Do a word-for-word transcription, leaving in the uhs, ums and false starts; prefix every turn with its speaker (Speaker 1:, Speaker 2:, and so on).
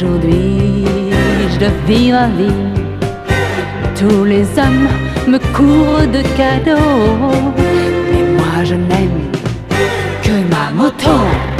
Speaker 1: aujourd'hui je vis ma vie. Tous les hommes me courent de cadeaux, mais moi je n'aime que ma moto.